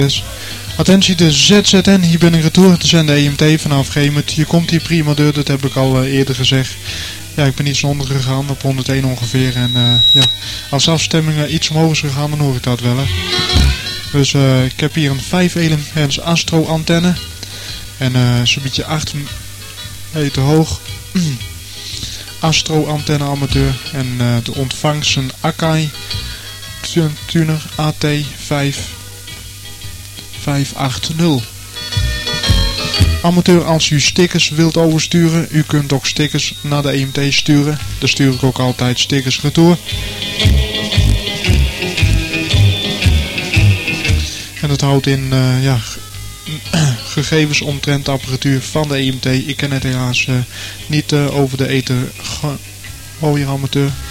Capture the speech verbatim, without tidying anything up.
Attentie de Z Z N, hier ben ik retour te zenden E M T vanaf Gemert. Je komt hier prima deur, dat heb ik al uh, eerder gezegd. Ja, ik ben iets onder gegaan, op honderdéén ongeveer. En uh, ja, als de afstemming uh, iets omhoog is gegaan, dan hoor ik dat wel. Hè. Dus uh, ik heb hier een vijf elements Astro antenne. En uh, zo'n beetje acht meter hoog. Astro antenne amateur. En uh, de ontvangst een Akai Tuner A T vijf vijf acht nul. Amateur, als u stickers wilt oversturen, u kunt ook stickers naar de E M T sturen. Daar stuur ik ook altijd stickers retour. En dat houdt in uh, ja, gegevens omtrent de apparatuur van de E M T. Ik kan het helaas uh, niet uh, over de ether gooien, amateur.